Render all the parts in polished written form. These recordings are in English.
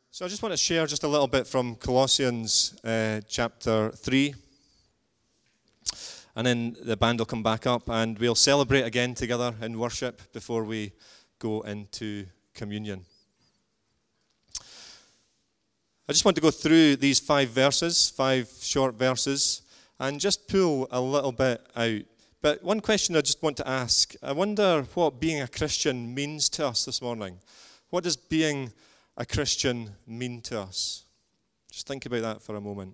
So I just want to share just a little bit from Colossians chapter 3. And then the band will come back up and we'll celebrate again together in worship before we go into communion. I just want to go through these 5 short verses, and just pull a little bit out. But one question I just want to ask, I wonder what being a Christian means to us this morning. What does being a Christian mean to us? Just think about that for a moment.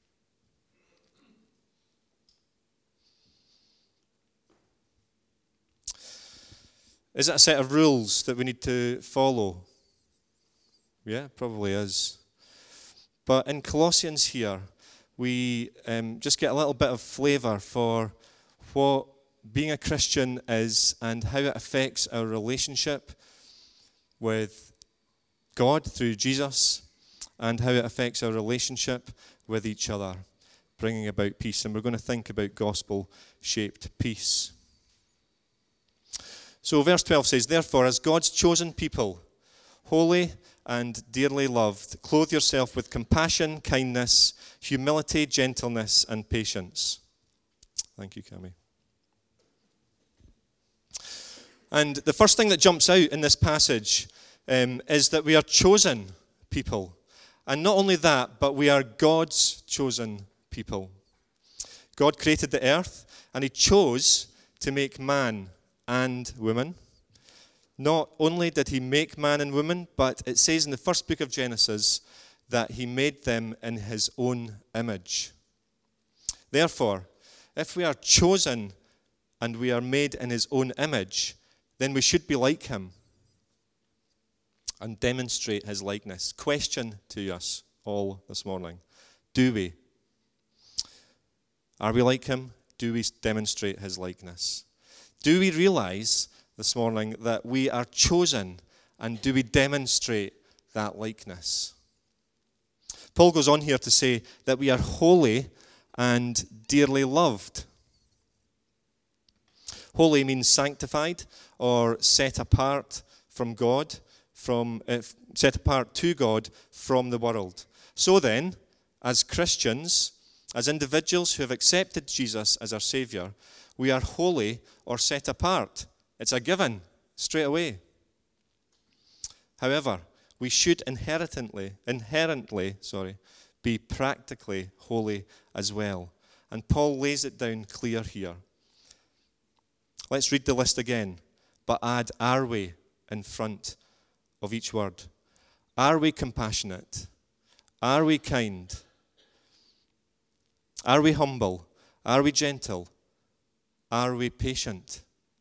Is it a set of rules that we need to follow? Yeah, probably is. But in Colossians here, we just get a little bit of flavour for what being a Christian is and how it affects our relationship with God through Jesus, and how it affects our relationship with each other, bringing about peace. And we're going to think about gospel-shaped peace. So verse 12 says, "Therefore, as God's chosen people, holy and dearly loved, clothe yourself with compassion, kindness, humility, gentleness, and patience." Thank you, Cami. And the first thing that jumps out in this passage is that we are chosen people. And not only that, but we are God's chosen people. God created the earth, and he chose to make man and woman. Not only did he make man and woman, but it says in the first book of Genesis that he made them in his own image. Therefore, if we are chosen and we are made in his own image, then we should be like him and demonstrate his likeness. Question to us all this morning. Do we? Are we like him? Do we demonstrate his likeness? Do we realize this morning that we are chosen, and do we demonstrate that likeness? Paul goes on here to say that we are holy and dearly loved. Holy means sanctified or set apart from God, set apart to God from the world. So then, as Christians, as individuals who have accepted Jesus as our Savior, we are holy or set apart. It's a given, straight away. However, we should inherently, be practically holy as well. And Paul lays it down clear here. Let's read the list again, but add "are we" in front of each word. Are we compassionate? Are we kind? Are we humble? Are we gentle? Are we patient?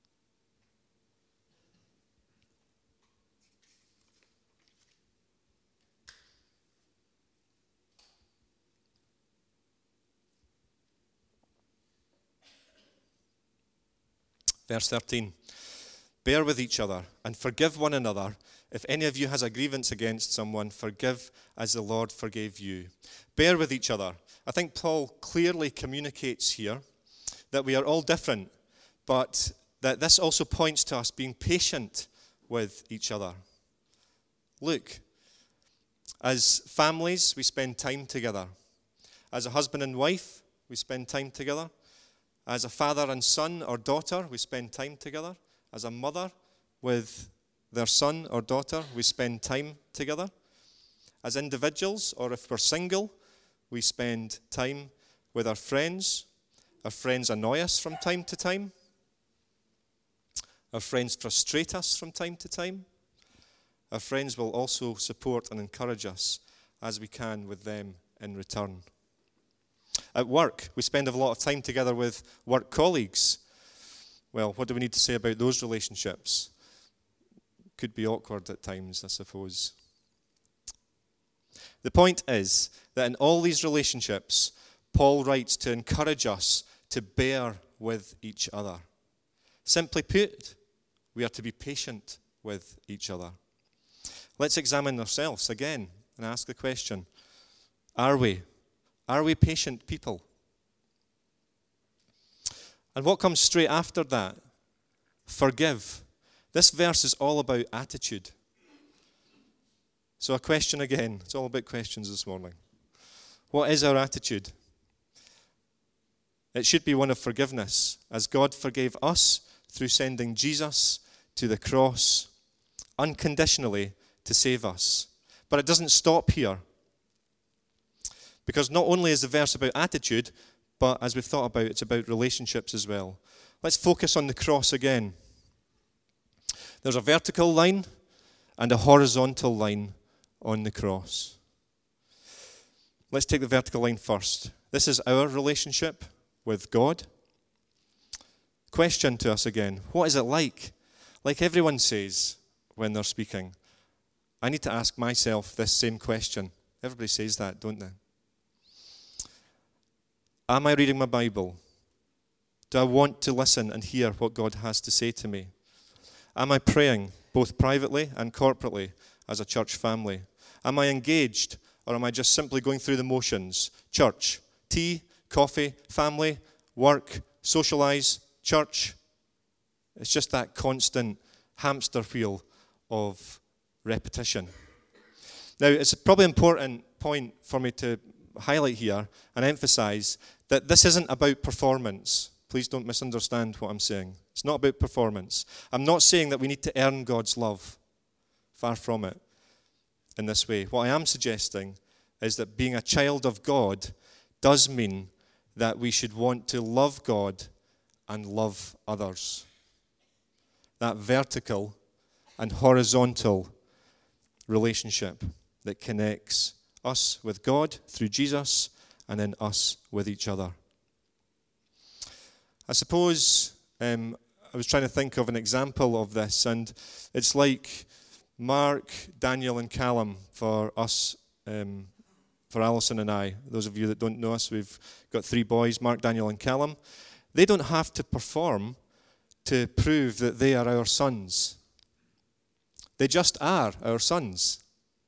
Verse 13, "Bear with each other and forgive one another. If any of you has a grievance against someone, forgive as the Lord forgave you." Bear with each other. I think Paul clearly communicates here that we are all different, but that this also points to us being patient with each other. Look, as families, we spend time together. As a husband and wife, we spend time together. As a father and son or daughter, we spend time together. As a mother with their son or daughter, we spend time together. As individuals, or if we're single, we spend time with our friends. Our friends annoy us from time to time. Our friends frustrate us from time to time. Our friends will also support and encourage us as we can with them in return. At work, we spend a lot of time together with work colleagues. Well, what do we need to say about those relationships? Could be awkward at times, I suppose. The point is that in all these relationships, Paul writes to encourage us to bear with each other. Simply put, we are to be patient with each other. Let's examine ourselves again and ask the question, are we? Are we patient people? And what comes straight after that? Forgive. This verse is all about attitude. So a question again. It's all about questions this morning. What is our attitude? It should be one of forgiveness, as God forgave us through sending Jesus to the cross unconditionally to save us. But it doesn't stop here. Because not only is the verse about attitude, but as we've thought about, it's about relationships as well. Let's focus on the cross again. There's a vertical line and a horizontal line on the cross. Let's take the vertical line first. This is our relationship with God. Question to us again. What is it like? Like everyone says when they're speaking. I need to ask myself this same question. Everybody says that, don't they? Am I reading my Bible? Do I want to listen and hear what God has to say to me? Am I praying, both privately and corporately, as a church family? Am I engaged, or am I just simply going through the motions? Church, tea, coffee, family, work, socialize, church. It's just that constant hamster wheel of repetition. Now, it's a probably important point for me to highlight here and emphasize that this isn't about performance. Please don't misunderstand what I'm saying. It's not about performance. I'm not saying that we need to earn God's love. Far from it in this way. What I am suggesting is that being a child of God does mean that we should want to love God and love others. That vertical and horizontal relationship that connects us with God through Jesus and then us with each other. I suppose I was trying to think of an example of this, and it's like Mark, Daniel, and Callum for us, for Alison and I. Those of you that don't know us, we've got 3 boys, Mark, Daniel, and Callum. They don't have to perform to prove that they are our sons. They just are our sons.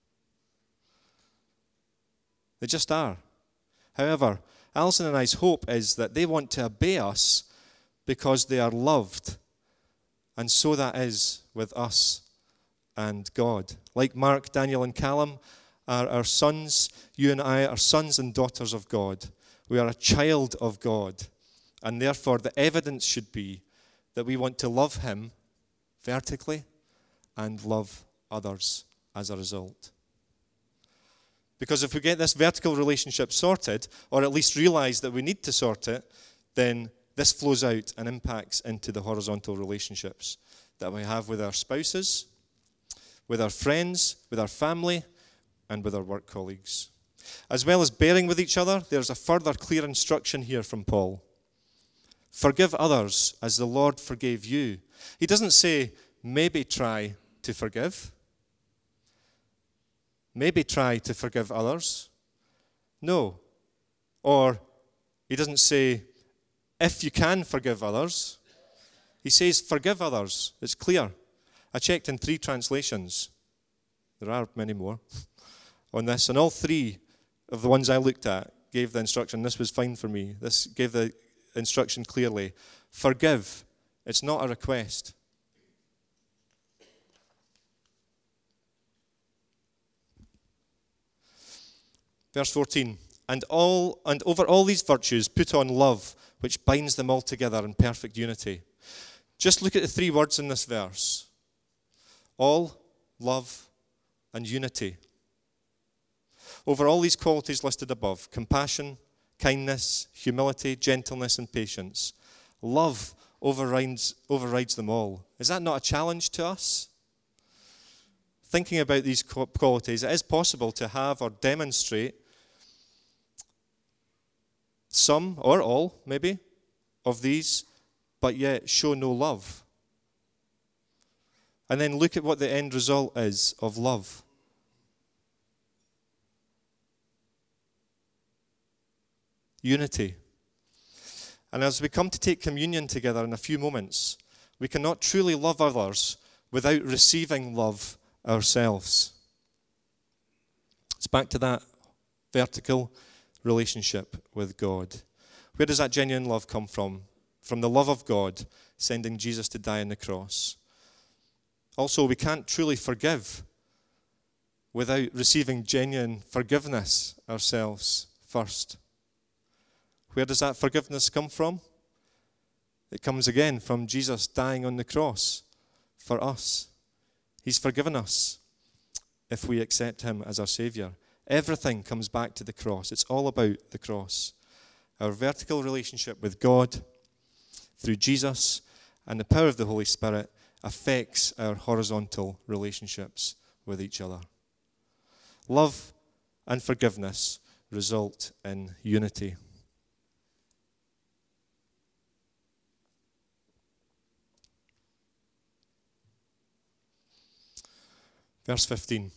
They just are. However, Alison and I's hope is that they want to obey us because they are loved. And so that is with us and God. Like Mark, Daniel, and Callum are our sons, you and I are sons and daughters of God. We are a child of God. And therefore, the evidence should be that we want to love Him vertically and love others as a result. Because if we get this vertical relationship sorted, or at least realize that we need to sort it, then this flows out and impacts into the horizontal relationships that we have with our spouses, with our friends, with our family, and with our work colleagues. As well as bearing with each other, there's a further clear instruction here from Paul. Forgive others as the Lord forgave you. He doesn't say, maybe try to forgive. Maybe try to forgive others. No. Or he doesn't say, if you can forgive others. He says, forgive others. It's clear. I checked in 3 translations. There are many more on this. And all 3 of the ones I looked at gave the instruction. This was fine for me. This gave the instruction clearly. Forgive. It's not a request. Verse 14, and over all these virtues put on love, which binds them all together in perfect unity. Just look at the 3 words in this verse. All, love, and unity. Over all these qualities listed above, compassion, kindness, humility, gentleness, and patience, love overrides them all. Is that not a challenge to us? Thinking about these qualities, it is possible to have or demonstrate some or all, maybe, of these, but yet show no love. And then look at what the end result is of love. Unity. And as we come to take communion together in a few moments, we cannot truly love others without receiving love ourselves. It's back to that vertical relationship with God. Where does that genuine love come from? From the love of God, sending Jesus to die on the cross. Also, we can't truly forgive without receiving genuine forgiveness ourselves first. Where does that forgiveness come from? It comes again from Jesus dying on the cross for us. He's forgiven us if we accept him as our Savior. Everything comes back to the cross. It's all about the cross. Our vertical relationship with God through Jesus and the power of the Holy Spirit affects our horizontal relationships with each other. Love and forgiveness result in unity. Verse 15.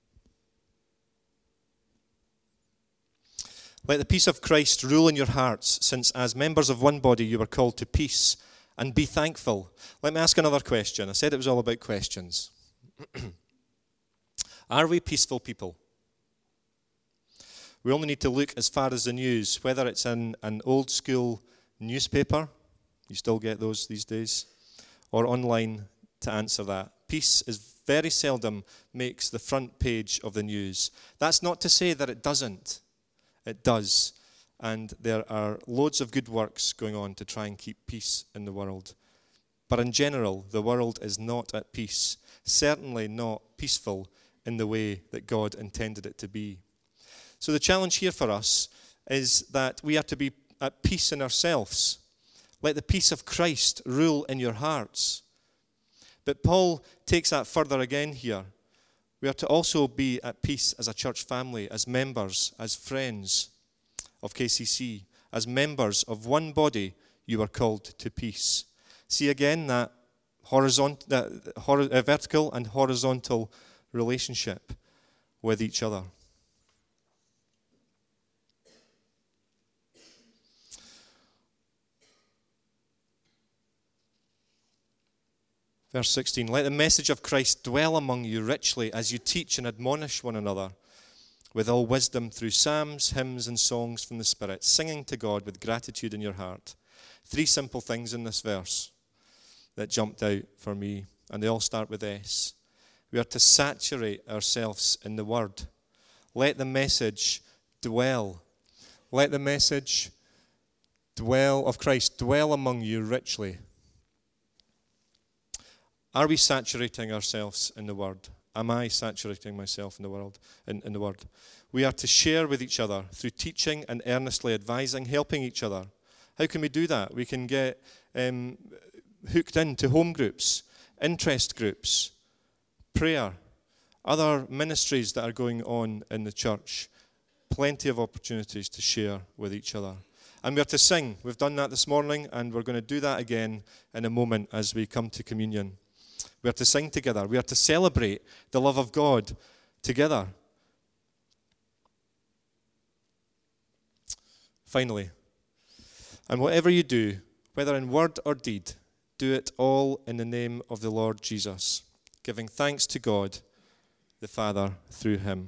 Let the peace of Christ rule in your hearts, since as members of one body you were called to peace, and be thankful. Let me ask another question. I said it was all about questions. Are we peaceful people? We only need to look as far as the news, whether it's in an old school newspaper, you still get those these days, or online to answer that. Peace is very seldom makes the front page of the news. That's not to say that it doesn't. It does. And there are loads of good works going on to try and keep peace in the world. But in general, the world is not at peace. Certainly not peaceful in the way that God intended it to be. So the challenge here for us is that we are to be at peace in ourselves. Let the peace of Christ rule in your hearts. But Paul takes that further again here. We are to also be at peace as a church family, as members, as friends of KCC. As members of one body, you are called to peace. See again that vertical and horizontal relationship with each other. Verse 16, let the message of Christ dwell among you richly as you teach and admonish one another with all wisdom through psalms, hymns, and songs from the Spirit, singing to God with gratitude in your heart. 3 simple things in this verse that jumped out for me, and they all start with S. We are to saturate ourselves in the Word. Let the message dwell. Let the message of Christ dwell among you richly. Are we saturating ourselves in the Word? Am I saturating myself in the world, in the Word? We are to share with each other through teaching and earnestly advising, helping each other. How can we do that? We can get hooked into home groups, interest groups, prayer, other ministries that are going on in the church. Plenty of opportunities to share with each other. And we are to sing. We've done that this morning, and we're going to do that again in a moment as we come to communion. We are to sing together. We are to celebrate the love of God together. Finally, and whatever you do, whether in word or deed, do it all in the name of the Lord Jesus, giving thanks to God the Father through him.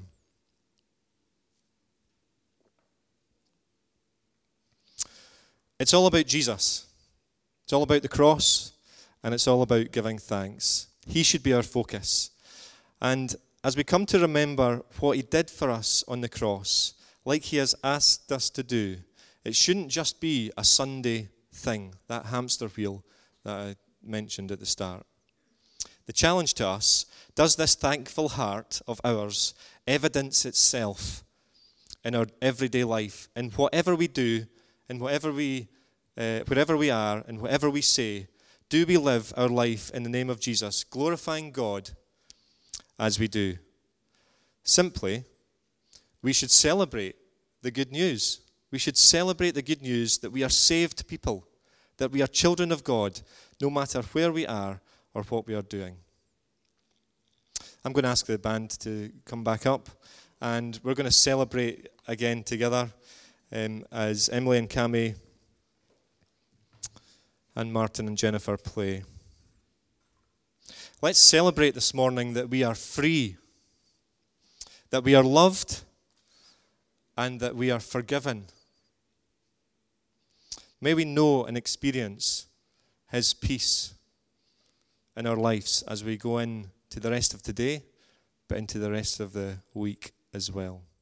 It's all about Jesus. It's all about the cross, and it's all about giving thanks. He should be our focus. And as we come to remember what he did for us on the cross, like he has asked us to do, it shouldn't just be a Sunday thing, that hamster wheel that I mentioned at the start. The challenge to us, does this thankful heart of ours evidence itself in our everyday life, in whatever we do, in wherever we are, and whatever we say? Do we live our life in the name of Jesus, glorifying God as we do? Simply, we should celebrate the good news. We should celebrate the good news that we are saved people, that we are children of God, no matter where we are or what we are doing. I'm going to ask the band to come back up, and we're going to celebrate again together as Emily and Cami and Martin and Jennifer play. Let's celebrate this morning that we are free, that we are loved, and that we are forgiven. May we know and experience his peace in our lives as we go in to the rest of today but into the rest of the week as well.